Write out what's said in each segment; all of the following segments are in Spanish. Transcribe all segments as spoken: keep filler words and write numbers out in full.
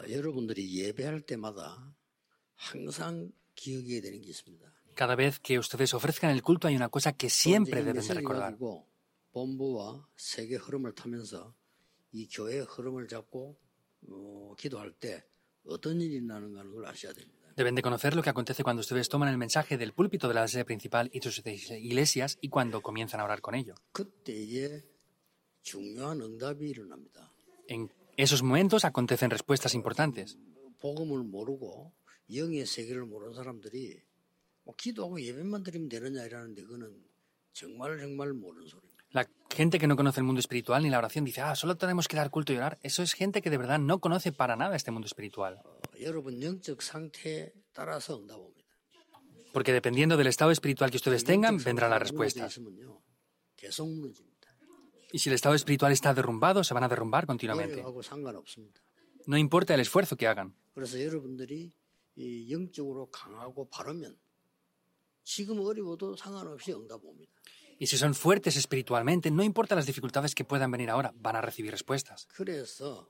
여러분들이 예배할 때마다 항상 기억해야 되는 게 있습니다. Cada vez que ustedes ofrezcan el culto hay una cosa que siempre deben de recordar. 본부와 세계 흐름을 타면서 이 교회의 흐름을 잡고 어, 기도할 때 어떤 일이 나는 걸 아셔야 됩니다. Deben de conocer lo que acontece cuando ustedes toman el mensaje del púlpito de la sede principal y sus iglesias y cuando comienzan a orar con ello. 그때에 중요한 응답이 일어납니다. En esos momentos acontecen respuestas importantes. 복음을 모르고 영의 세계를 모르는 사람들이 뭐 기도하고 예배만 드리면 되느냐 이러는데 그거는 정말 정말 모르는 소리입니다. La gente que no conoce el mundo espiritual ni la oración dice, ah, solo tenemos que dar culto y orar. Eso es gente que de verdad no conoce para nada este mundo espiritual. 어, 여러분 영적 상태에 따라서 응답 옵니다. Porque dependiendo del estado espiritual que ustedes tengan, vendrá la respuesta. 있으면요, 계속 무너집니다. Y si el estado espiritual está derrumbado, se van a derrumbar continuamente. 노력하고 상관없습니다. No importa el esfuerzo que hagan. 그래서 여러분들이 이 영적으로 강하고 바르면 지금 어려워도 상관없이 응답 옵니다. Y si son fuertes espiritualmente, no importa las dificultades que puedan venir ahora, van a recibir respuestas. 그래서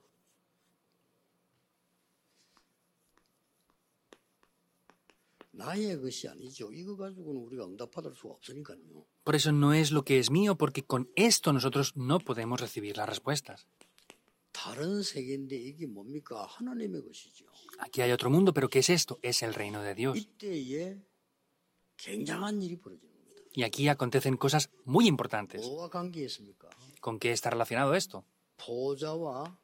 나의 것이 아니죠. 이거 가지고는 우리가 응답받을 수가 없으니까요. Por eso no es lo que es mío, porque con esto nosotros no podemos recibir las respuestas. 다른 세계인데 이게 뭡니까? 하나님의 것이죠. Aquí hay otro mundo, pero ¿qué es esto? Es el reino de Dios. 이때에 굉장한 일이 벌어지는 겁니다. Y aquí acontecen cosas muy importantes. 뭐가 관계했습니까? ¿Con qué está relacionado esto? 보좌와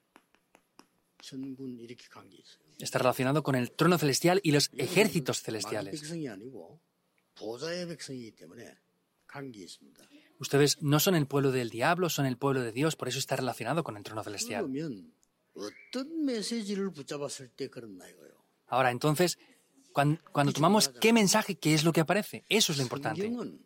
전군 이렇게 관계 있어요. Está relacionado con el trono celestial y los ejércitos 많은 celestiales. 백성이 아니고 보좌의 백성이기 때문에 관계 있습니다. Ustedes no son el pueblo del diablo, son el pueblo de Dios, por eso está relacionado con el trono celestial. 그러면 어떤 메시지를 붙잡았을 때 그런나 이거요. Ahora, entonces, cuando, cuando tomamos qué mensaje, ¿qué es lo que aparece? Eso es lo importante. 성경은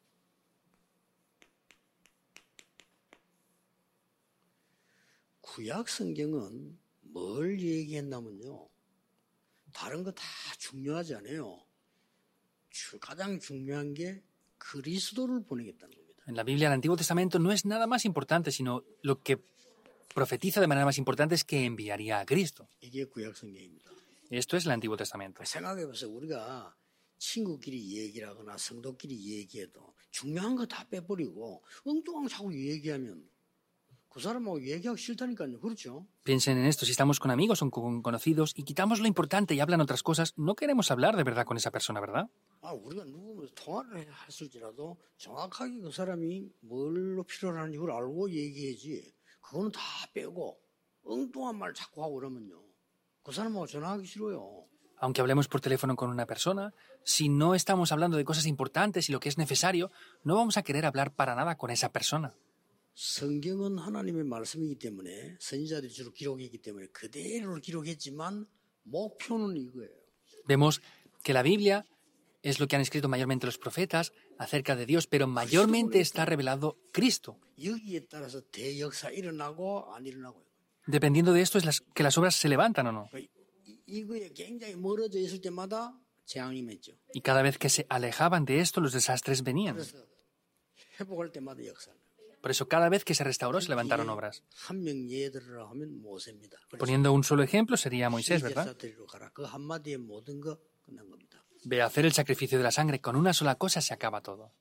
구약 성경은 뭘 얘기했냐면요. 다른 거 다 중요하지 않아요. 가장 중요한 게 그리스도를 보내겠다는 겁니다. En la Biblia, el Antiguo Testamento no es nada más importante, sino lo que profetiza de manera más importante es que enviaría a Cristo. 이게 구약 성경입니다. Esto es el Antiguo Testamento. 생각해보세요. 우리가 친구끼리 얘기를 하거나 성도끼리 얘기해도 중요한 거 다 빼버리고 엉뚱한 거 자꾸 얘기하면 그 사람하고 얘기하기 싫다니까요. 그렇죠? Piensen en esto, si estamos con amigos o con conocidos y quitamos lo importante y hablan otras cosas, no queremos hablar de verdad con esa persona, ¿verdad? 아, 우리가 누구면 통화를 했을지라도 정확하게 그 사람이 뭘로 필요로 하는지 그걸 알고 얘기해야지. 그거는 다 빼고 엉뚱한 말 자꾸 하고 그러면요. 그 사람하고 전화하기 싫어요. Aunque hablemos por teléfono con una persona, si no estamos hablando de cosas importantes y lo que es necesario, no vamos a querer hablar para nada con esa persona. 성경은 하나님의 말씀이기 때문에 선지자들이 주로 기록했기 때문에 그대로 기록했지만 목표는 이거예요. Vemos que la Biblia es lo que han escrito mayormente los profetas acerca de Dios, pero mayormente está revelado Cristo. 여기에 따라서 대역사 일어나고 안 일어나고요. Dependiendo de esto es las, que las obras se levantan o no. 이거에 굉장히 멀어져 있을 때마다 재앙이 임했죠. Y cada vez que se alejaban de esto, los desastres venían. 그래서 회복할 때마다 역사. Por eso cada vez que se restauró se levantaron obras. 한 명 예들으라 하면 모세입니다. Poniendo un solo ejemplo sería Moisés, ¿verdad? 그 한마디에 모든 거 끝난 겁니다. Ve a hacer el sacrificio de la sangre. Con una sola cosa se acaba todo.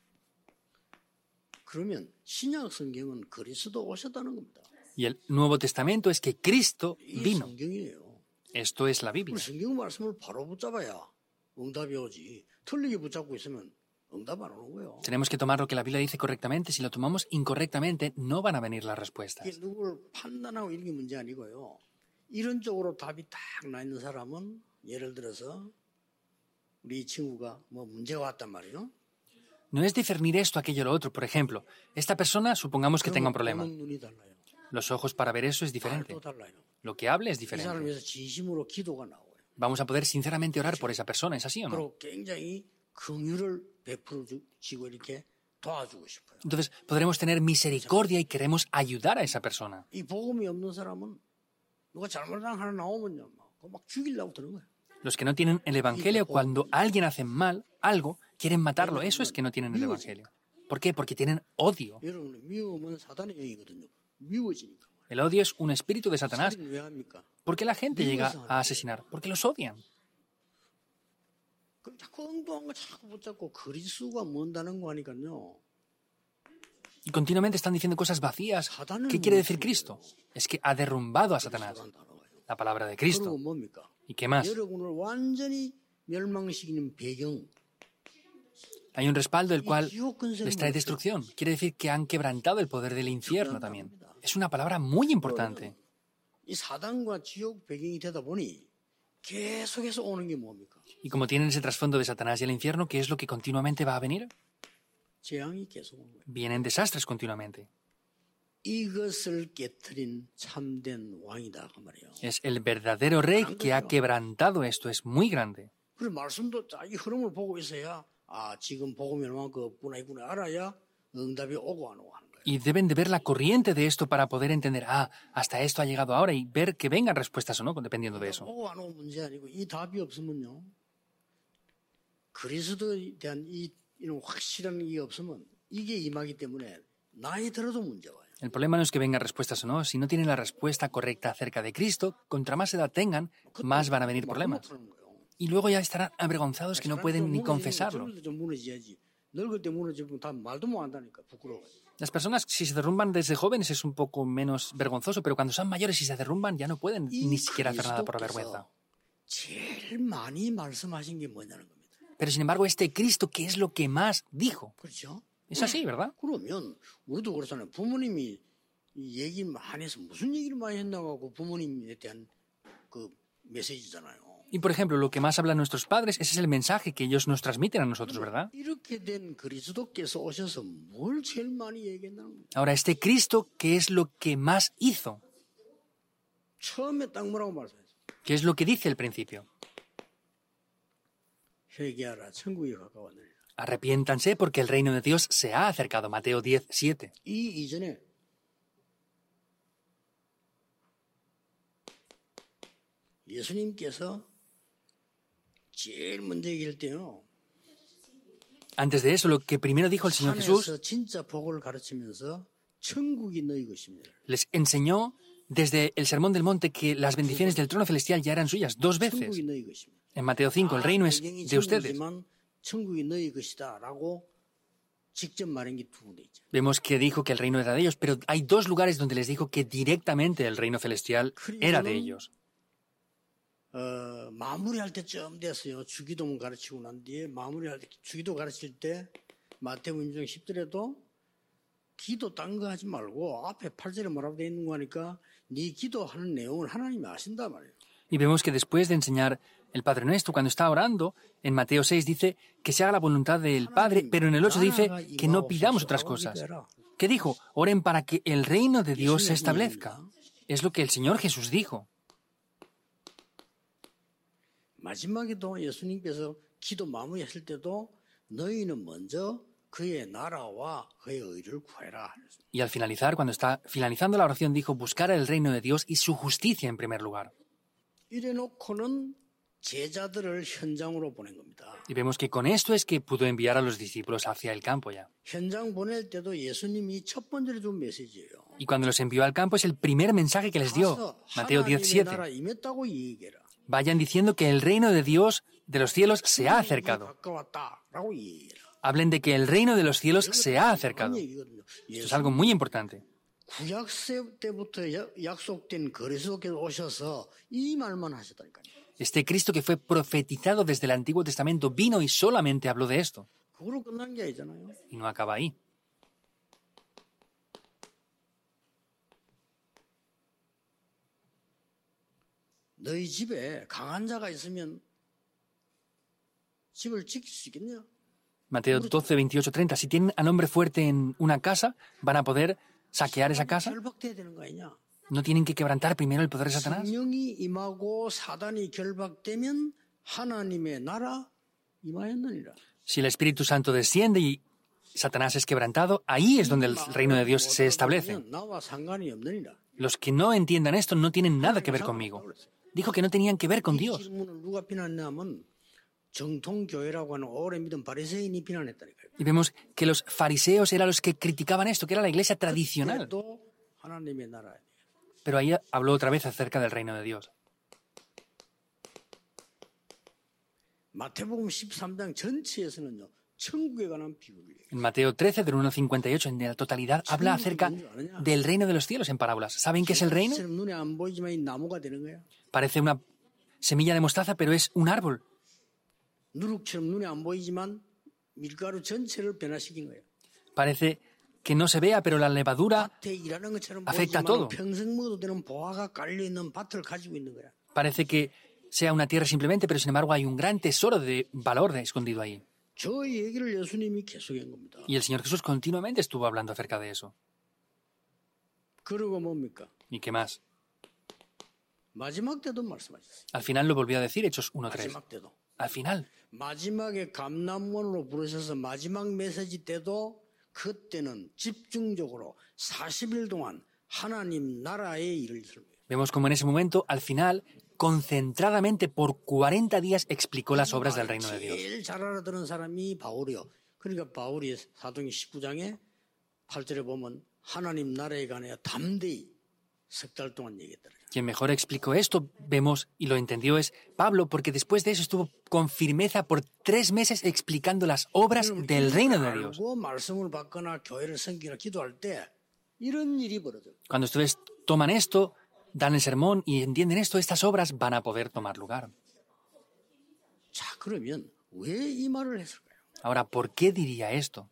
그러면 신약 성경은 그리스도 오셨다는 겁니다. Y el Nuevo Testamento es que Cristo 이 vino. 성경이에요. Esto es la Biblia. 우리 성경 말씀을 바로 붙잡아야 응답이 오지. 틀리게 붙잡고 있으면 응답 안 오는 거예요. Tenemos que tomar lo que la Biblia dice correctamente. Si lo tomamos incorrectamente, no van a venir las 이게 respuestas. 누구를 판단하고 이런 게 문제 아니고요. 이런 쪽으로 답이 딱 나 있는 사람은 예를 들어서 우리 친구가 뭐 문제가 왔단 말이에요. No es discernir esto, aquello, lo otro. Por ejemplo, esta persona, supongamos que tenga un problema. 보는 눈이 달라요. Los ojos para ver eso es diferente. 말도 달라요. Lo que hable es 이 사람을 diferente. 위해서 진심으로 기도가 나와요. Vamos a poder sinceramente orar por esa persona, ¿es así o no? 그리고 굉장히 긍휼을 베풀어주고 이렇게 도와주고 싶어요. Entonces podremos tener misericordia y queremos ayudar a esa persona. 이 복음이 없는 사람은 누가 잘못한 하나 나오면요, 막, 막 죽이려고 드는 거예요. Los que no tienen el Evangelio, cuando alguien hace mal algo, quieren matarlo. Eso es que no tienen el Evangelio. ¿Por qué? Porque tienen odio. 여러분, 미움은 사단의 영이거든요. 미워지니까. El odio es un espíritu de Satanás. 살인 왜 합니까? ¿Por qué la gente llega a asesinar? Porque los odian. 그 자꾸 엉뚱한 거 자꾸 붙잡고 그리스도가 뭔다는 거 하니까요. Y continuamente están diciendo cosas vacías. ¿Qué quiere decir Cristo? Es que ha derrumbado a Satanás. La palabra de Cristo. 그리고 뭡니까? ¿Y qué más? 여러분을 완전히 멸망시키는 배경. Hay un respaldo el 이 cual 지옥 근세는 les trae 뭐죠? destrucción. Quiere decir que han quebrantado el poder del infierno también. Es una palabra muy importante. 이 사단과 지옥 배경이 되다 보니 계속해서 오는 게 뭡니까? Y como tienen ese trasfondo de Satanás y el infierno, ¿qué es lo que continuamente va a venir? 재앙이 계속 오는 거예요. Vienen desastres continuamente. 이것을 깨트린 참된 왕이다 그 말이에요. Es el verdadero rey que ha quebrantado esto. Es muy grande. 그리고 말씀도 자, 이 흐름을 보고 있어야 아 지금 복음이 얼마나 그구나 이구나 알아야 응답이 오고 안 오고 하는 거예요. Y deben de ver la corriente de esto para poder entender, ah, hasta esto ha llegado ahora y ver que vengan respuestas o no, dependiendo de eso. 오고 안 오고 문제 아니고 이 답이 없으면요. 그리스도에 대한 이 이런 확실한 게 없으면 이게 임하기 때문에 나이 들어도 문제 와요. El problema no es que vengan respuestas o no. Si no tienen la respuesta correcta acerca de Cristo, contra más edad tengan, más van a venir problemas. Y luego ya estarán avergonzados que no pueden ni confesarlo. 좀 무너져야지. 늙을 때 무너지면 다 말도 못 한다니까 부끄러워. Las personas, si se derrumban desde jóvenes, es un poco menos vergonzoso, pero cuando son mayores y se derrumban, ya no pueden ni siquiera hacer nada por vergüenza. 제일 많이 말씀하신 게 뭐냐는 겁니다. Pero sin embargo, este Cristo, ¿qué es lo que más dijo? 그렇죠? Es así, ¿verdad? 그러면 우리도 그렇잖아요. 부모님이 이 얘기 많이 해서 무슨 얘기를 많이 했나고 부모님에 대한 그 메시지잖아요. Y por ejemplo, lo que más hablan nuestros padres, ese es el mensaje que ellos nos transmiten a nosotros, ¿verdad? 이렇게 된 그리스도께서 오셔서 뭘 제일 많이 얘기했나는 겁니다. Ahora, este Cristo, ¿qué es lo que más hizo? 처음에 딱 뭐라고 말씀했어요? ¿Qué es lo que dice al principio? 회개하라, 천국이 가까웠느니라. Arrepiéntanse porque el reino de Dios se ha acercado. Mateo diez, siete. 이 이전에 예수님께서 제일 먼저 얘기할 때요. Antes de eso, lo que primero dijo el Señor Jesús, 산에서 진짜 복을 가르치면서 천국이 너희 것입니다. les enseñó desde el Sermón del Monte que las bendiciones del trono celestial ya eran suyas dos veces. 천국이 너희 것입니다. En Mateo cinco, el reino es 배경이 de ustedes. 천국이지만 천국이 너희 것이다라고 직접 말한 게 두 군데 있죠. Vemos que dijo que el reino era de ellos, pero hay dos lugares donde les dijo que directamente el reino celestial era de ellos. 어, 마무리할 때쯤 됐어요. 주기도문 가르치고 난 뒤에 마무리할 때 주기도 가르칠 때 마태복음 일 장 십 절에도 기도 딴 거 하지 말고 앞에 팔 절에 뭐라고 돼 있는 거니까 네 기도하는 내용을 하나님이 아신다 말이에요. Y vemos que después de enseñar el Padre Nuestro, cuando está orando, en Mateo seis dice que se haga la voluntad del Padre, pero en el ocho dice que no pidamos otras cosas. ¿Qué dijo? Oren para que el reino de Dios se establezca. Es lo que el Señor Jesús dijo. 마지막에도 예수님께서 기도 마무리했을 때도 너희는 먼저 그의 나라와 그의 의를 구해라. Y al finalizar, cuando está finalizando la oración, dijo buscar el reino de Dios y su justicia en primer lugar. 이래놓고는 제자들을 현장으로 보낸 겁니다. Y vemos que con esto es que pudo enviar a los discípulos hacia el campo ya. 현장 보낼 때도 예수님이 첫 번째로 준 메시지예요. Y cuando los envió al campo es el primer mensaje que les dio. 가서 Mateo diez, 하나님의 siete. 나라 임했다고 얘기해라. Vayan diciendo que el reino de Dios, de los cielos, se ha acercado. 가까웠다라고 얘기해라. Hablen de que el reino de los cielos se ha acercado. 얘기거든요. Esto es algo muy importante. 구약세 때부터 야- 약속된 그리스도께서 오셔서 이 말만 하셨다니까요. Este Cristo que fue profetizado desde el Antiguo Testamento vino y solamente habló de esto. 그걸로 끝난 게 아니잖아요. Y no acaba ahí. 너희 집에 강한 자가 있으면 집을 지킬 수 있겠냐? Mateo doce, veintiocho, treinta. Si tienen al hombre fuerte en una casa, ¿van a poder saquear esa casa? 결박돼야 되는 거 아니냐? ¿No tienen que quebrantar primero el poder de Satanás? 성령이 임하고 사단이 결박되면 하나님의 나라 임하였느니라. Si el Espíritu Santo desciende y Satanás es quebrantado, ahí es donde el reino de Dios se establece. 나와 상관이 없느니라. Los que no entiendan esto no tienen nada que ver conmigo. Dijo que no tenían que ver con 이 Dios. 질문을 누가 비난했냐면 정통 교회라고 하는 오래 믿은 바리새인이 비난했다니까요. Y vemos que los fariseos eran los que criticaban esto, que era la iglesia tradicional. 또 하나님의 나라에 Pero ahí habló otra vez acerca del reino de Dios. 마태복음 십삼 장 전체에서는요. 천국에 관한 비유를 얘기해요. En Mateo trece, del uno al cincuenta y ocho, en la totalidad, habla acerca del reino de los cielos en parábolas. ¿Saben qué es el reino? 눈에 안 보이지만 이 나무가 되는 거야. Parece una semilla de mostaza, pero es un árbol. 누룩처럼 눈에 안 보이지만 밀가루 전체를 변화시킨 거예요. Parece que no se vea, pero la levadura 밭에 일하는 것처럼 afecta a 보이지만 todo. 평생 먹어도 되는 보화가 깔려 있는 밭을 가지고 있는 거야. Parece que sea una tierra simplemente, pero sin embargo hay un gran tesoro de valor escondido ahí. 저 얘기를 예수님이 계속한 겁니다. Y el Señor Jesús continuamente estuvo hablando acerca de eso. 그리고 뭡니까? ¿Y qué más? 마지막 때도 말씀하셨어요. Al final lo volvió a decir, Hechos uno tres. 마지막 때도. Al final. 마지막에 감람원으로 부르셔서 마지막 메시지 때도 그때는 집중적으로 사십 일 동안 하나님 나라의 일을 설명해요. Vemos como en ese momento, al final, concentradamente por cuarenta días explicó las obras del reino de Dios. 제일 잘 알아듣는 사람이 바울이요. 그러니까 바울이 사도행전 십구 장에 팔 절에 보면 하나님 나라에 관하여 담대히 석 달 동안 얘기했더라. Quien mejor explicó esto, vemos y lo entendió, es Pablo, porque después de eso estuvo con firmeza por tres meses explicando las obras del reino de Dios. 알고 말씀을 받거나 교회를 섬기거나 기도할 때 이런 일이 벌어져요. Cuando ustedes toman esto, dan el sermón y entienden esto, estas obras van a poder tomar lugar. 자, 그러면 왜 이 말을 했을까요? Ahora, ¿por qué diría esto?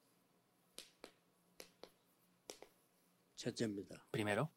첫째입니다. Primero,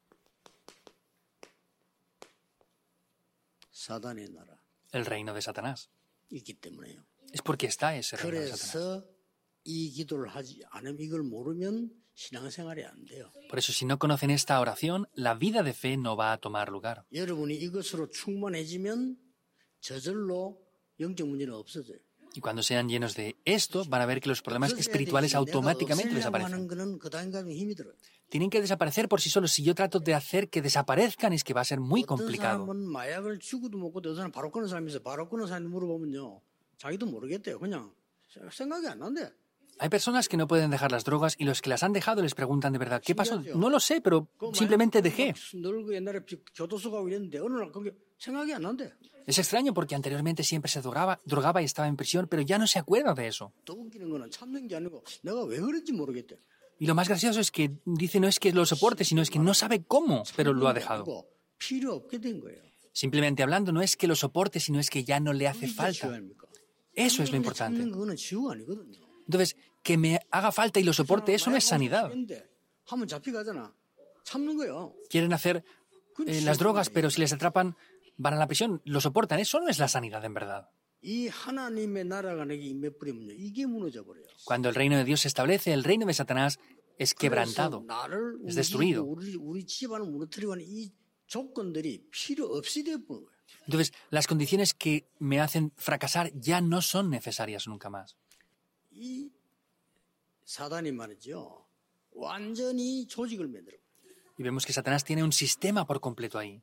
사단의 나라 el reino de Satanás. 있기 때문에요. Es porque está ese reino de Satanás. 그래서 이 기도를 하지 않으면 이걸 모르면 신앙생활이 안 돼요. Por eso, si no conocen esta oración, la vida de fe no va a tomar lugar. 여러분이 이것으로 충만해지면 저절로 영적 문제는 없어져요. Y cuando sean llenos de esto, van a ver que los problemas espirituales automáticamente desaparecen. 하는 거는 그 단계가 힘이 들어요. Tienen que desaparecer por sí solos. Si yo trato de hacer que desaparezcan, es que va a ser muy 어떤 complicado. 사람은 마약을 죽어도 먹고 어떤 사람은 바로 끊는 사람이 있어요. 바로 끊는 사람이 물어보면요. 자기도 모르겠대요. 그냥 생각이 안 난대. Hay personas que no pueden dejar las drogas y los que las han dejado les preguntan de verdad, ¿qué pasó? No lo sé, pero simplemente dejé. 늙고 옛날에 교도소 가고 이랬는데 어느 날 그게 생각이 안 난대. Es extraño porque anteriormente siempre se drogaba, drogaba y estaba en prisión, pero ya no se acuerda de eso. 더 웃기는 거는 참는 게 아니고 내가 왜 그랬지 모르겠대. Y lo más gracioso es que dice no es que lo soporte, sino es que no sabe cómo, pero lo ha dejado. 필요 없게 된 거예요. Simplemente hablando, no es que lo soporte, sino es que ya no le hace falta. Eso es lo importante. 참는 거는 지우가 아니거든요. Entonces, que me haga falta y lo soporte, eso no es sanidad. 하면 잡혀가잖아. 참는 거예요. Quieren hacer eh, las drogas, pero si les atrapan, van a la prisión, lo soportan. Eso no es la sanidad en verdad. 이 하나님의 나라가 내게 임해버리면요. 이게 무너져 버려요. Cuando el reino de Dios se establece, el reino de Satanás es quebrantado, 나를 es destruido. 우리 우리 집안을 무너뜨리고 하는 이 조건들이 필요 없이 되어 버린 거예요. Entonces, las condiciones que me hacen fracasar ya no son necesarias nunca más. 이 사단이 말이죠. 완전히 조직을 만들어. Y vemos que Satanás tiene un sistema por completo ahí.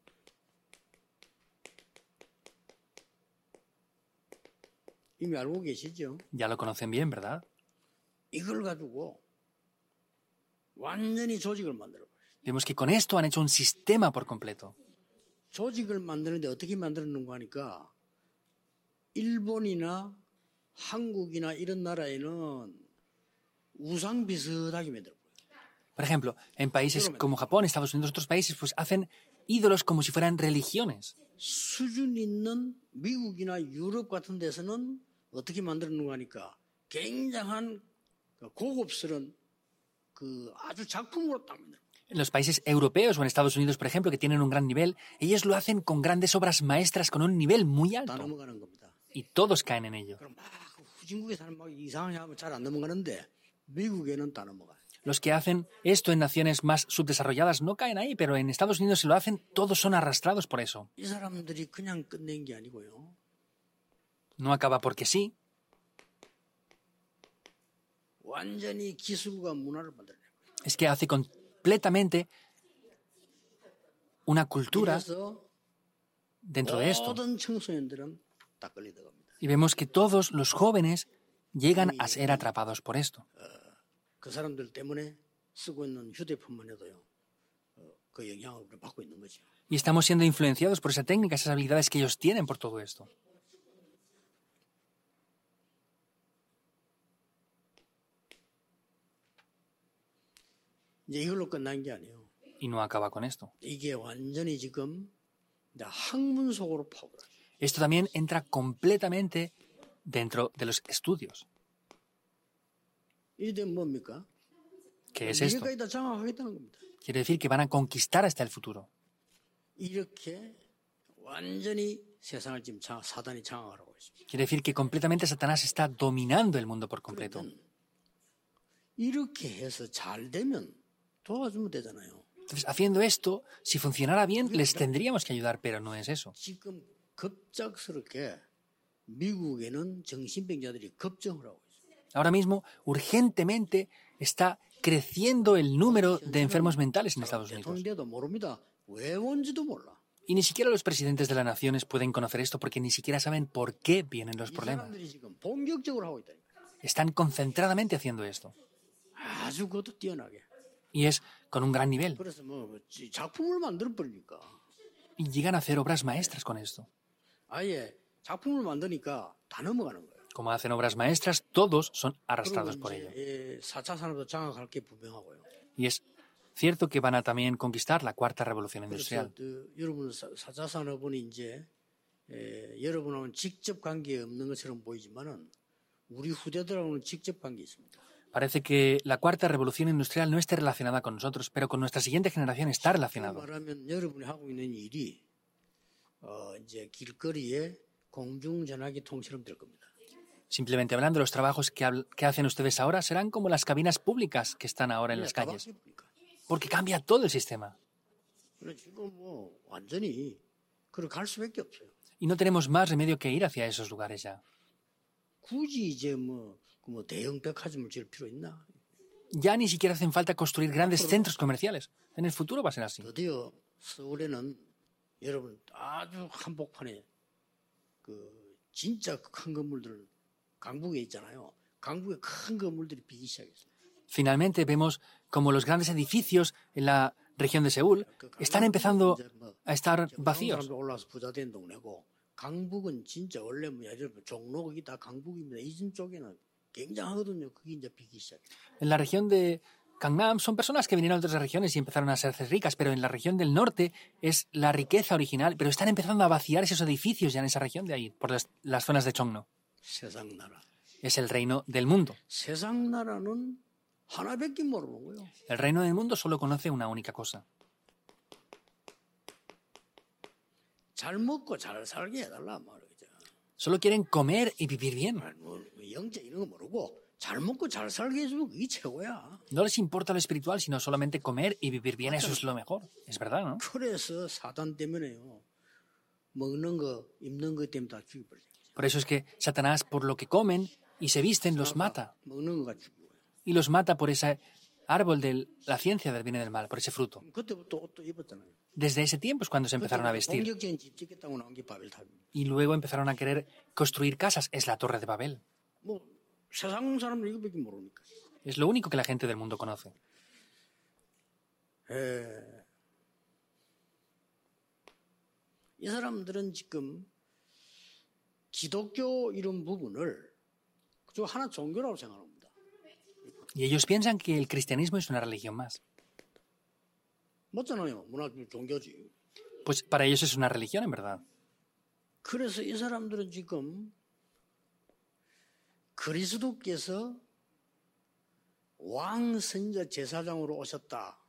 이미 알고 계시죠? Ya lo conocen bien, ¿verdad? 이걸 가지고 완전히 조직을 만들어. Vemos que con esto han hecho un sistema por completo. 조직을 만드는데 어떻게 만들었는가 하니까 일본이나 한국이나 이런 나라에는 우상 비슷하게 만들어. Por ejemplo, en países como Japón, Estados Unidos, otros países, pues hacen ídolos como si fueran religiones. 수준 있는 미국이나 유럽 같은 데서는 어떻게 만들었는가 하니까 굉장한 고급스러운 그 아주 작품으로 딱 만들어. En los países europeos o en Estados Unidos, por ejemplo, que tienen un gran nivel, ellos lo hacen con grandes obras maestras con un nivel muy 다 alto. 넘어가는 겁니다. Y todos caen en ello. 그럼 막 후진국에 사는 막 이상하게 하면 잘 안 넘어가는데 미국에는 다 넘어가요. Los que hacen esto en naciones más subdesarrolladas no caen ahí, pero en Estados Unidos si lo hacen, todos son arrastrados por eso. 이 사람들이 그냥 끝낸 게 아니고요. No acaba porque sí, 완전히 기술과 문화를 만들어내요. es que hace completamente una cultura 그래서 dentro de esto. 모든 청소년들은 딱 걸려 들어갑니다. Y vemos que todos los jóvenes llegan a ser atrapados por esto. 그 사람들 때문에 쓰고 있는 휴대폰만 해도요. 그 영향을 우리가 받고 있는 거죠. Y estamos siendo influenciados por esa técnica, esas habilidades que ellos tienen por todo esto. 이제 이걸로 끝난 게 아니에요. Y no acaba con esto. 이게 완전히 지금 이제 학문 속으로 파고들어요. Esto también entra completamente dentro de los estudios. 이게 뭡니까? ¿Qué es esto? 미래까지 다 장악하겠다는 겁니다. Quiere decir que van a conquistar hasta el futuro. 이렇게 완전히 세상을 지금 장, 사단이 장악을 하고 있습니다. Quiere decir que completamente Satanás está dominando el mundo por completo. 그러면 이렇게 해서 잘 되면 도와주면 되잖아요. Entonces, haciendo esto, si funcionara bien, les tendríamos que ayudar, pero no es eso. 지금 급작스럽게 미국에는 정신병자들이 급증을 하고 있어요. Ahora mismo, urgentemente, está creciendo el número de enfermos mentales en Estados Unidos. 대통령도 모릅니다. 왜 온지도 몰라. Y ni siquiera los presidentes de las naciones pueden conocer esto porque ni siquiera saben por qué vienen los 이 problemas. 사람들이 지금 본격적으로 하고 있다니까. Están concentradamente haciendo esto. 아주 그것도 뛰어나게. Y es con un gran nivel. 그래서 뭐 작품을 만들어 버리니까 Y llegan a hacer obras maestras con esto. 아예 작품을 만드니까 다 넘어가는 거예요. Como hacen obras maestras, todos son 그리고 arrastrados por ello. 이제 사 차 산업도 장악할 게 분명하고요. Y es cierto que van a también conquistar la cuarta revolución 그래서 industrial. 그, 여러분 사 차 산업은 이제 에, 여러분하고는 직접 관계 없는 것처럼 보이지만은 우리 후대들하고는 직접 관계 있습니다. Parece que la cuarta revolución industrial no esté relacionada con nosotros, pero con nuestra siguiente generación está relacionado. 말하면 여러분이 하고 있는 일이 어, 이제 길거리에 공중전화기 통처럼 될 겁니다. Simplemente hablando, los trabajos que, habl- que hacen ustedes ahora serán como las cabinas públicas que están ahora en las 다 calles, 바뀌니까. porque cambia todo el sistema. 그래 지금 뭐 완전히 그렇게 갈 수밖에 없어요. Y no tenemos más remedio que ir hacia esos lugares ya. 굳이 이제 뭐, 그 뭐 대형 백화점을 지을 필요 있나? Ya ni siquiera hacen falta construir grandes centros comerciales. En el futuro va a ser así. 드디어 서울에는 여러분 아주 한복판에 그 진짜 큰 건물들 강북에 있잖아요. 강북에 큰 건물들이 비기 시작했어요. Finalmente vemos como los grandes edificios en la región de Seúl están empezando 이제 뭐 a estar 많은 vacíos. 사람들 올라와서 부자 된 동네고 강북은 진짜 원래 뭐 예를 들어 종로 거기 다 강북입니다. 이전 쪽에는 굉장하거든요. 그게 이제 비기 시작. En la región de Gangnam son personas que vinieron de otras regiones y empezaron a hacerse ricas, pero en la región del norte es la riqueza original, pero están empezando a vaciar esos edificios ya en esa región de ahí, por las, las zonas de Chongno. 세상 나라. Es el reino del mundo. 세상 나라는 하나밖에 모르는 거예요. El reino del mundo solo conoce una única cosa. 잘 먹고 잘 살게 해달라 말이죠. Solo quieren comer y vivir bien. 뭐 영적 이런 거 모르고 잘 먹고 잘 살게 해주면 그게 최고야. No les importa lo espiritual, sino solamente comer y vivir bien. Eso es lo mejor. Es verdad, ¿no? 그래서 사단 때문에요. 먹는 거, 입는 거 때문에 다 죽여버려요. Por eso es que Satanás, por lo que comen y se visten, los mata. 먹는 거가 죽이고요. Y los mata por ese árbol de la ciencia del bien y del mal, por ese fruto. 그때부터 옷도 입었잖아요. Desde ese tiempo es cuando se empezaron a vestir. 공격적인 집 짓겠다고 나온 게 바벨탑입니다. Y luego empezaron a querer construir casas. Es la Torre de Babel. 뭐 세상 사람들 이거밖에 모르니까. Es lo único que la gente del mundo conoce. 에, 이 사람들은 지금 기독교 이런 부분을 저 하나 종교라고 생각합니다. Y ellos piensan que el cristianismo es una religión más. 맞잖아요. 문화 종교지. Pues para ellos es una religión, en verdad. 그래서 이 사람들은 지금 그리스도께서 왕, 선자, 제사장으로 오셨다.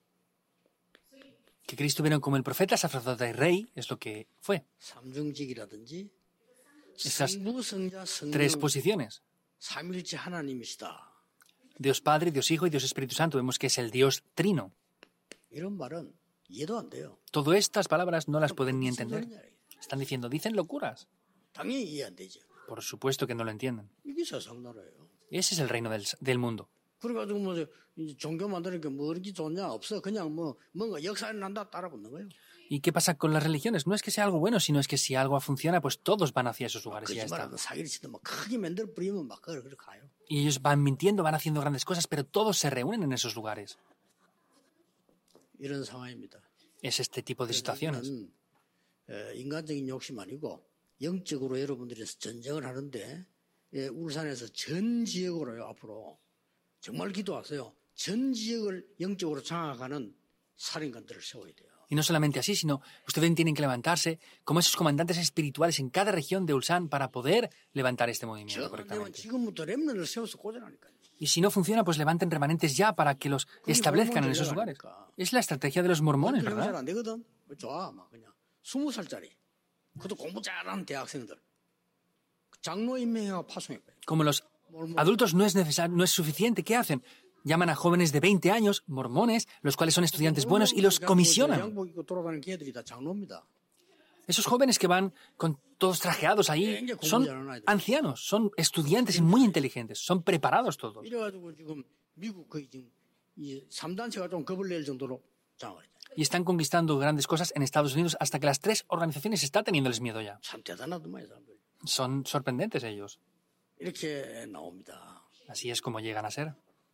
Que Cristo vino como el profeta, sacerdote y rey, es lo que fue. 삼중직이라든지 Esas 성부, 성자, tres 성령 posiciones. 삼일체 하나님이시다. Dios Padre, Dios Hijo y Dios Espíritu Santo. Vemos que es el Dios trino. 이런 말은 이해도 안 돼요. Todas estas palabras no las pueden ni 무슨 entender. 소리냐. Están diciendo, dicen locuras. 당연히 이해 안 되죠. Por supuesto que no lo entienden. 이게 세상 나라예요. Ese es el reino del, del mundo. 그래가지고 뭐 이제 종교 만드니까 뭐 그렇게 좋냐 없어. 그냥 뭐 뭔가 역사에 난다 따라 붙는 거예요. ¿Y qué pasa con las religiones? No es que sea algo bueno, sino es que si algo funciona, pues todos van hacia esos lugares y ya está. 거짓말하면 사기를 치든 뭐 크게 만들어 버리면 막 그래 그래 가요. Y ellos van mintiendo, van haciendo grandes cosas, pero todos se reúnen en esos lugares. 이런 상황입니다. Es este tipo de situaciones. 이거는, 에, 인간적인 욕심 아니고 영적으로 여러분들이 전쟁을 하는데 예, 울산에서 전 지역으로요 앞으로 정말 기도하세요. 전 지역을 영적으로 장악하는 살인관들을 세워야 돼요. Y no solamente así, sino ustedes tienen que levantarse como esos comandantes espirituales en cada región de Ulsan para poder levantar este movimiento 저 되면 correctamente. 지금부터 렘넌을 세워서 꽂아라니까요. Y si no funciona, pues levanten remanentes ya para que los establezcan en esos lugares. Es la estrategia de los mormones, 잘 ¿verdad? 안 되거든. 좋아, 막 그냥 스무 살짜리. 그것도 공부 잘하는 대학생들. 장로 임명해가 파송해 거예요. Como los adultos no es necesario, no es suficiente, ¿qué hacen? Llaman a jóvenes de veinte años, mormones, los cuales son estudiantes buenos, y los comisionan. 양복 입고 돌아다니는 걔들이 다 장로입니다. Esos jóvenes que van con todos trajeados ahí son ancianos, son estudiantes y muy inteligentes, son preparados todos. 이래가지고 지금 미국 거의 지금 이 삼 단체가 좀 겁을 낼 정도로 장을 했잖아요. Y están conquistando grandes cosas en Estados Unidos hasta que las tres organizaciones están teniéndoles miedo ya. 참 대단하더만 이 사람들. Son sorprendentes ellos. 이렇게 나옵니다. Así es como llegan a ser.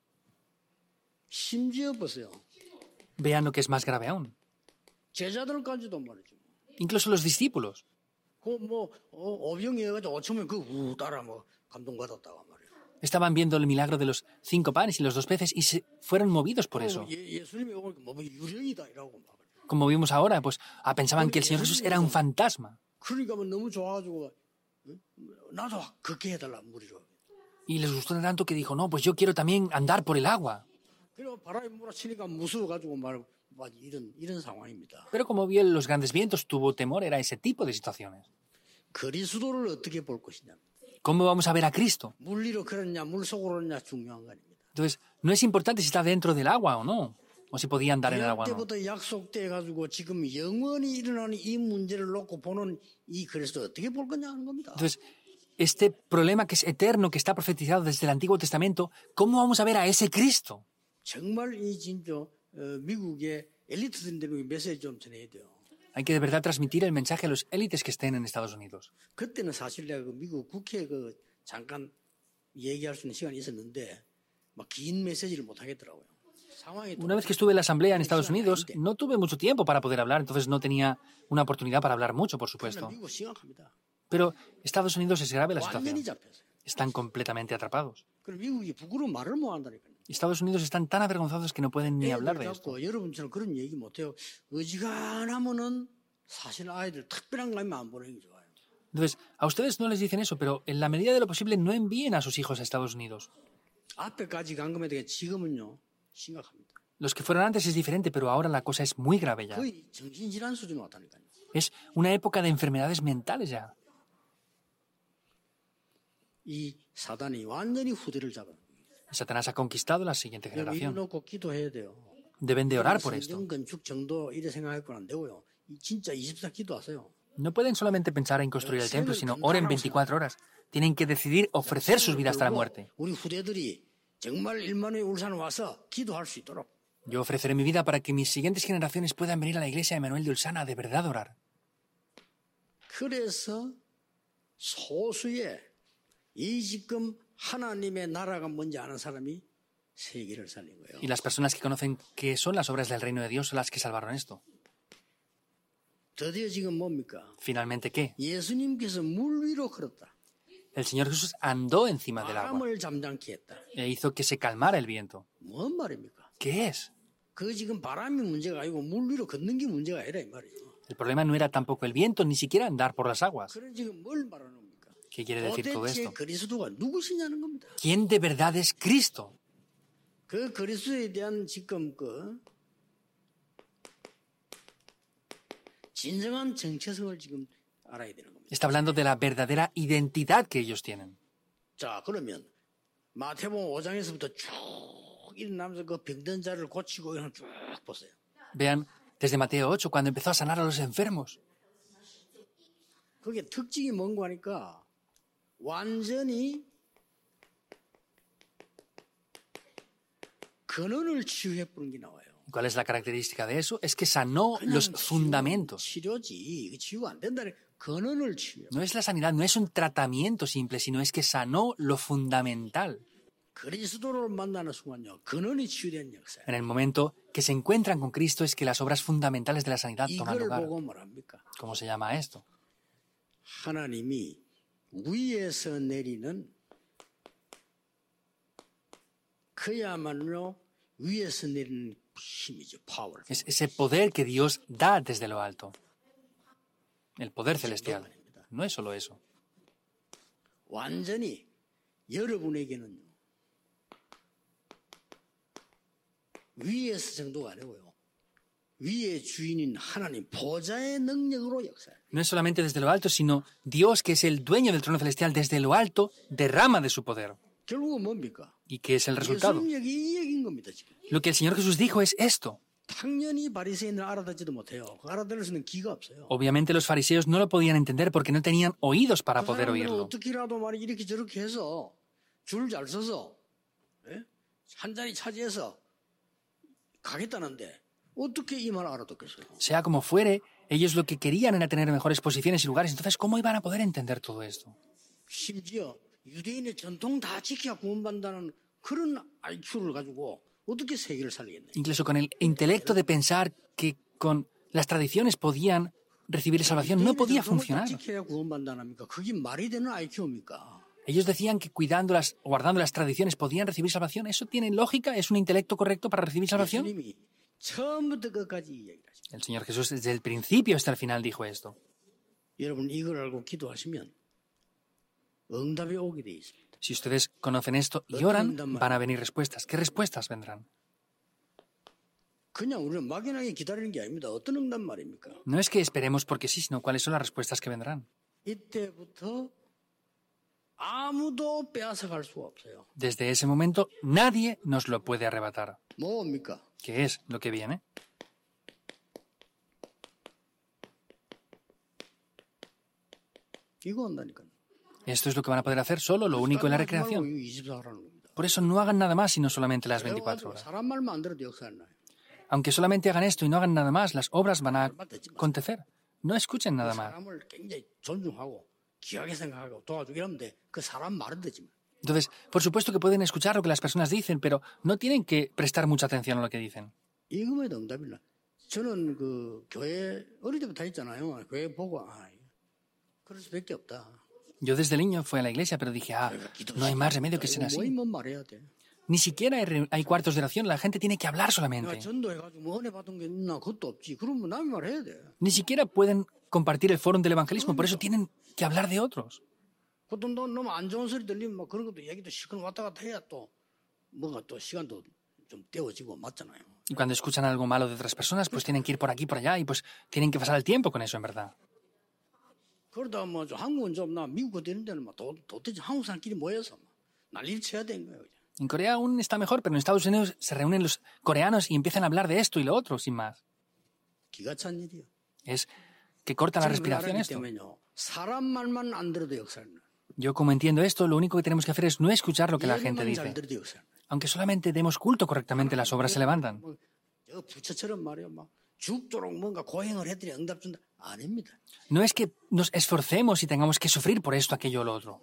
심지어 보세요. Vean lo que es más grave aún. 제자들까지도 말이죠. Incluso los discípulos. 그뭐 오병이어가지고 오천명 그우 따라 뭐 감동받았다고 말이에요. Estaban viendo el milagro de los cinco panes y los dos peces y se fueron movidos por eso. 예, 예수님이 오니까 뭐 유령이다 이라고 막. Como vimos ahora, pues ah, pensaban que el Señor Jesús era un fantasma. 그러니까 뭐 너무 좋아가지고 나도 그렇게 해달라 무리로. Y les gustó tanto que dijo, no, pues yo quiero también andar por el agua. 그리고 바람이 몰아치니까 무서워가지고 말, 말 이런 이런 상황입니다. Pero como vio los grandes vientos, tuvo temor, era ese tipo de situaciones. 그리스도를 어떻게 볼 것이냐. ¿Cómo vamos a ver a Cristo? 물리로 그러냐 물속으로 그러냐 중요한 거 아닙니다. Entonces, no es importante si está dentro del agua o no, o si podía andar en el agua o no. 때부터 약속돼 가지고 지금 영원히 일어나는 이 문제를 놓고 보는 이 그리스도 어떻게 볼 거냐 하는 겁니다. Entonces, este problema que es eterno, que está profetizado desde el Antiguo Testamento, ¿cómo vamos a ver a ese Cristo? 정말 이 진짜 어, 미국의 엘리트들에게 메시지 좀 전해야 돼요. Hay que de verdad transmitir el mensaje a los élites que estén en Estados Unidos. 그때는 사실 내가 그 미국 국회 그 잠깐 얘기할 수 있는 시간이 있었는데 막 긴 메시지를 못 하겠더라고요. 상황이 Una vez que estuve en la asamblea en Estados Unidos, no tuve mucho tiempo para poder hablar, entonces no tenía una oportunidad para hablar mucho, por supuesto. 미국 심각합니다. Pero Estados Unidos es grave la 완전히 situación. 잡혔어요. Están completamente atrapados. 그럼 미국이 부끄러워 말을 못 한다니까요. Estados Unidos están tan avergonzados que no pueden ni hablar de esto. 갖고 여러분처럼 그런 얘기 못 해요. 어지간하면은 사실 아이들 특별한 거 아니면 안 보내는 게 좋아요. Entonces, a ustedes no les dicen eso, pero en la medida de lo posible no envíen a sus hijos a Estados Unidos. 앞에까지 간 거면 되게 지금은요 심각합니다. Los que fueron antes es diferente, pero ahora la cosa es muy grave ya. 거의 정신질환 수준 왔다니까요. Es una época de enfermedades mentales ya. 이 사단이 완전히 후대를 잡아요. Satanás ha conquistado la siguiente 이거 generación. 놓고 기도해야 돼요. Deben de orar por esto. 성경 건축 정도 이래 생각해서는 안 되고요. 이 진짜 이십사 기도하세요. No pueden solamente pensar en construir el templo, sino oren veinticuatro horas. Tienen que decidir ofrecer sus vidas hasta la muerte. 우리 후대들이 정말 일만에 울산 와서 기도할 수 있도록. Yo ofreceré mi vida para que mis siguientes generaciones puedan venir a la iglesia de Manuel de Ulsan a de verdad orar. 그래서 소수의 이 지금 하나님의 나라가 뭔지 아는 사람이 세계를 살린 거예요. Y las personas que conocen qué son las obras del reino de Dios son las que salvaron esto. 드디어 지금 뭡니까? Finalmente, ¿qué? 예수님께서 물 위로 걸었다. El Señor Jesús andó encima del agua 바람을 잠잠케 했다. e hizo que se calmara el viento. 뭔 말입니까? ¿Qué es? 그 지금 바람이 문제가 아니고 물 위로 걷는 게 문제가 아니라 이 말이에요. El problema no era tampoco el viento, ni siquiera andar por las aguas. 그런 지금 뭘 말하는 겁니까? ¿Qué quiere decir todo 도대체 esto? 그리스도가 누구시냐는 겁니다. ¿Quién de verdad es Cristo? 그 그리스도에 대한 지금 그 진정한 정체성을 지금 알아야 되는 겁니다. Está hablando de la verdadera identidad que ellos tienen. 자, 그러면 마태복음 오 장에서부터 쭉 일어나면서 그 병든 자를 고치고 이런 쭉 보세요. Vean, desde Mateo ocho, cuando empezó a sanar a los enfermos. 그게 특징이 뭔가 하니까 완전히 근원을 치유해 뿌는 게 나와요. ¿Cuál es la característica de eso? Es que sanó los fundamentos. 치료지. 이게 치유가 안 된다는 근원을 치유해. No es la sanidad, no es un tratamiento simple, sino es que sanó lo fundamental. 그리스도를 만나는 순간요, 근원이 치유된 역사. En el momento que se encuentran con Cristo es que las obras fundamentales de la sanidad toman 이걸 lugar. 보고 뭐랍니까? ¿Cómo se llama esto? 하나님이 위에서 내리는 그야말로 위에서 내리는 힘이죠, 파워. Es ese poder que Dios da desde lo alto. El poder celestial. No es solo eso. 완전히 여러분에게는요, 위에서 정도가 아니고요, 위의 주인인 하나님 보좌의 능력으로 역사해요. No es solamente desde lo alto, sino Dios, que es el dueño del trono celestial, desde lo alto, derrama de su poder. 결국은 뭡니까? ¿Y qué es el resultado? 예수님이 이 얘기인 겁니다, 지금. Lo que el Señor Jesús dijo es esto. 당연히 바리새인을 알아듣지도 못해요. 알아들을 수 있는 귀가 없어요. Obviamente los fariseos no lo podían entender porque no tenían oídos para 그 poder 사람들은 oírlo. 어떻게라도 말이 이렇게 저렇게 해서 줄 잘 서서, 예? 한 자리 차지해서 가겠다는데 어떻게 이 말 알아듣겠어요? Sea como fuere, ellos lo que querían era tener mejores posiciones y lugares. Entonces, ¿cómo iban a poder entender todo esto? 심지어 유대인의 전통 다 지켜야 구원받는다는 그런 아이큐를 가지고 어떻게 세계를 살리겠네? Incluso con el intelecto de pensar que con las tradiciones podían recibir salvación, no podía funcionar. 지켜야 구원받는다니까 그게 말이 되는 아이큐입니까? Ellos decían que cuidándolas o guardando las tradiciones podían recibir salvación. ¿Eso tiene lógica? ¿Es un intelecto correcto para recibir salvación? 예수님이 처음부터 끝까지 이 얘기를 하십니다. El Señor Jesús desde el principio hasta el final dijo esto. 여러분 이걸 알고 기도하시면 응답이 오게 돼 있습니다. Si ustedes conocen esto y oran, van a venir respuestas. ¿Qué respuestas vendrán? 그냥 우리는 막연하게 기다리는 게 아닙니다. 어떤 응답 말입니까? No es que esperemos porque sí, sino cuáles son las respuestas que vendrán. 이때부터 아무도 빼앗아갈 수가 없어요. Desde ese momento, nadie nos lo puede arrebatar. 뭡니까? ¿Qué es lo que viene? 이거 한다니까요. Esto es lo que van a poder hacer solo, lo único en la recreación. 이십사 하라는 겁니다. Por eso no hagan nada más, sino solamente las veinticuatro horas. 사람 말만 안 들어도 역사는 나요. Aunque solamente hagan esto y no hagan nada más, las obras van a acontecer. No escuchen nada más. 사람을 굉장히 존중하고 귀하게 생각하고 도와주게 하면 돼. 그 사람 말은 되지만. Entonces, por supuesto que pueden escuchar lo que las personas dicen, pero no tienen que prestar mucha atención a lo que dicen. 이거면 응답이나. 저는 그 교회 어릴 때부터 했잖아요. 교회 보고 아, 그럴 수밖에 없다. Yo desde niño fui a la iglesia, pero dije, ah, no hay más remedio que ser así. 모이면 말해야 돼. Ni siquiera hay, re- hay cuartos de oración, la gente tiene que hablar solamente. 내가 전도해가지고 뭐 은혜 받은 게 있나 그것도 없지. 그러면 남이 말해야 돼. Ni siquiera pueden compartir el foro del evangelismo, por eso tienen que hablar de otros. 보통 너 너무 안 좋은 소리 들리면 막 그런 것도 얘기도 시간 왔다 갔다 해야 또 뭔가 또 시간도 좀 때워지고 맞잖아요. Y cuando escuchan algo malo de otras personas, pues tienen que ir por aquí, por allá, y pues tienen que pasar el tiempo con eso, en verdad. 그러다 뭐 좀 한국은 좀 나 미국 되는 데는 막 도, 도대체 한국 사람끼리 모여서 막 난리를 쳐야 되는 거예요. 그냥. En Corea aún está mejor, pero en Estados Unidos se reúnen los coreanos y empiezan a hablar de esto y lo otro, sin más. 기가 찬 일이요. Es que corta la 저는 respiración 알았기 esto. 때문에요. 사람 말만 안 들어도 역사는. Yo como entiendo esto, lo único que tenemos que hacer es no escuchar lo que la gente 얘기만 dice. 잘 들어도 역사는. Aunque solamente demos culto correctamente, las obras se levantan. 뭐, 저 부처처럼 말이요, 막 죽도록 뭔가 고행을 해드려 응답 준다. 아닙니다. No es que nos esforcemos y tengamos que sufrir por esto, aquello o lo otro.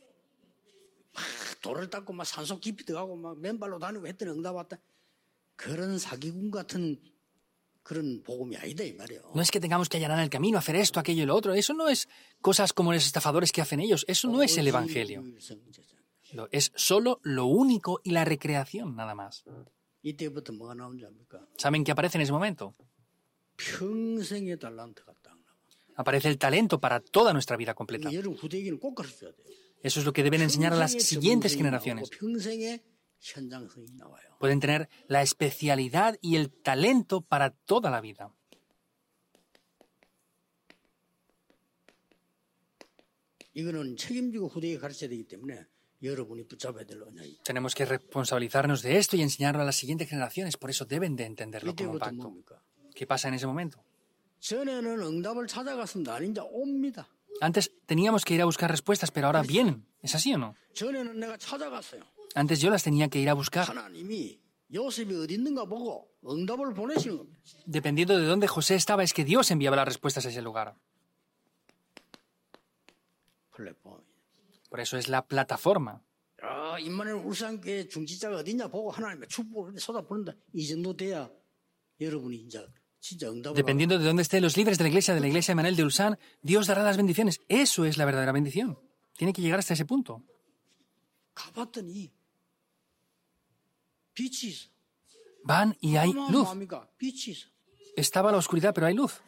돌을 닦고 막 산속 깊이 들어가고 막 맨발로 다니고 했더니 응답 왔다. 그런 사기꾼 같은 그런 복음이 아니다 이 말이에요. No es que tengamos que allanar el camino, hacer esto, aquello y lo otro. Eso no es cosas como los estafadores que hacen ellos. Eso no es el evangelio. Lo- Es solo lo único y la recreación, nada más. 이때부터 뭐가 나온지 압니까? ¿Saben qué aparece en ese momento? 평생의 달란트가 딱 나와. Aparece el talento para toda nuestra vida completa. 여러분 후대에게는 꼭 가르쳐줘야 돼요. Eso es lo que deben enseñar a las siguientes generaciones. 평생의 현장성이 나와요. Pueden tener la especialidad y el talento para toda la vida. 이거는 책임지고 후대에 가르쳐야 되기 때문에 여러분이 붙잡아야 될 언약이. Tenemos que responsabilizarnos de esto y enseñarlo a las siguientes generaciones. Por eso deben de entenderlo como 이때부터 pacto. 뭡니까? ¿Qué pasa en ese momento? 전에는 응답을 찾아갔습니다. 아니 이제 옵니다. Antes teníamos que ir a buscar respuestas, pero ahora vienen. ¿Es así o no? 전에는 내가 찾아갔어요. Antes yo las tenía que ir a buscar. 하나님이 요셉이 어디 있는가 보고 응답을 보내시는 겁니다. Dependiendo de dónde José estaba, es que Dios enviaba las respuestas a ese lugar. 플랫폼. Por eso es la plataforma. 아, 임마누엘 울산교회 중지자가 어디냐 보고 하나님의 축복을 쏟아부는다. 이 정도 돼야 여러분이 이제 진짜 응답을 Dependiendo de dónde estén los líderes de la iglesia, de la iglesia de Manuel de Ulsan, Dios dará las bendiciones. Eso es la verdadera bendición. Tiene que llegar hasta ese punto. 가봤더니 빛이 있어. Van y hay luz. 어마어마합니까? 빛이 있어. Estaba la oscuridad, pero hay luz.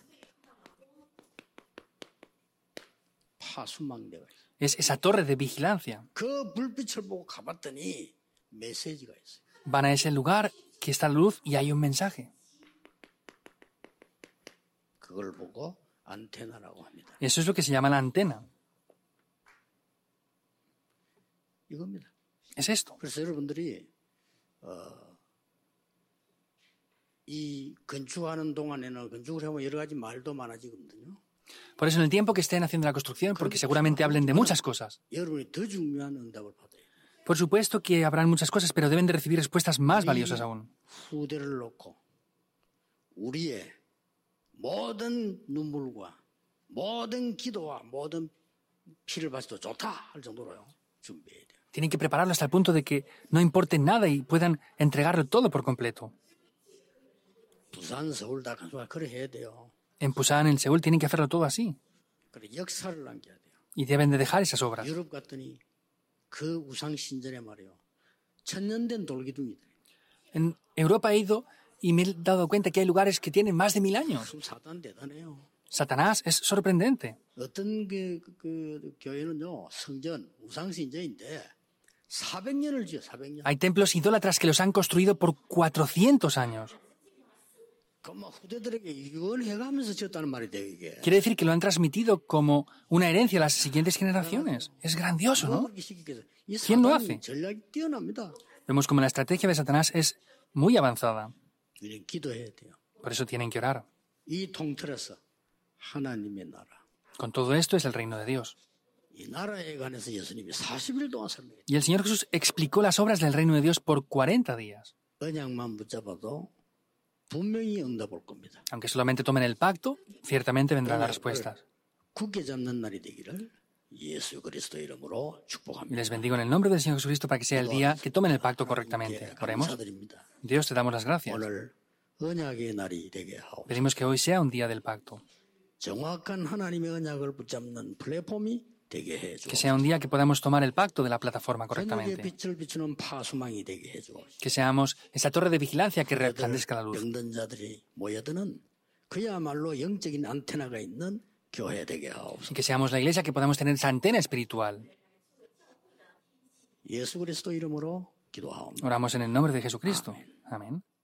파수망대가 있어. Es esa torre de vigilancia. 그 불빛을 보고 가봤더니 메시지가 있어요. Van a ese lugar que está la luz y hay un mensaje. 그걸 보고 안테나라고 합니다. Eso es lo que se llama la antena. 이겁니다. Es esto. 그래서 여러분들이 어, 이 건축하는 동안에는 건축을 하면 여러 가지 말도 많아지거든요. Por eso en el tiempo que estén haciendo la construcción, porque seguramente hablen de muchas cosas. 여러분이 더 중요한 응답을 받아요. Por supuesto que habrán muchas cosas, pero deben de recibir respuestas más valiosas aún. 후대를 놓고 우리의 모든 눈물과 모든 기도와 모든 피를 바쳐도 좋다 할 정도로요. 준비해야 돼요. Tienen que prepararlo hasta el punto de que no importe nada y puedan entregarlo todo por completo. 부산, 서울 다 간수가 그래 해야 돼요. En Pusan, en Seúl, tienen que hacerlo todo así. 그래 역사를 남겨야 돼요. Y deben de dejar esas obras. 유럽 갔더니 그 우상 신전에 말이요. 천년된 돌기둥이들. En Europa he ido y me he dado cuenta que hay lugares que tienen más de mil años. 참 사단 대단해요. Satanás es sorprendente. 어떤 그, 그, 그 교회는요 성전 우상 신전인데 사백 년을 지어 사백 년. Hay templos idólatras que los han construido por cuatrocientos años. 그뭐 후대들에게 유언해가면서 지었다는 말이 돼요 이게. Quiere decir que lo han transmitido como una herencia a las siguientes generaciones. Es grandioso, ¿no? 이 ¿Quién lo hace? 사단이 전략이 뛰어납니다. Vemos como la estrategia de Satanás es muy avanzada. 우리는 기도해야 돼요. Por eso tienen que orar. 이 통틀어서 하나님의 나라. Con todo esto es el reino de Dios. 이 나라에 관해서 예수님이 사십 일 동안 설명했어요. Y el Señor Jesús explicó las obras del reino de Dios por cuarenta días. 언약만 붙잡아도 분명히 응답 올 겁니다. Aunque solamente tomen el pacto, ciertamente vendrán las respuestas. 굳게 잡는 날이 되기를 예수 그리스도 이름으로 Y 축복합니다. les bendigo en el nombre del Señor Jesucristo para que sea el día que tomen el pacto correctamente. Oremos. 감사드립니다. Dios, te damos las gracias. 오늘 언약의 날이 되게 하옵소서. Pedimos que hoy sea un día del pacto. 정확한 하나님의 언약을 붙잡는 플랫폼이 되게 해 주옵소서. Que sea un día que podamos tomar el pacto de la plataforma 저녁의 correctamente. 빛을 비추는 파수망이 되게 해 주옵소서. Que seamos esa torre de vigilancia que resplandezca la luz. 병든 자들이 모여드는 그야말로 영적인 안테나가 있는 교회 되게 하옵소서. Y que seamos la iglesia que podamos tener esa antena espiritual. 예수 그리스도 이름으로 기도하옵나다. Oramos en el nombre de Jesucristo. Amén.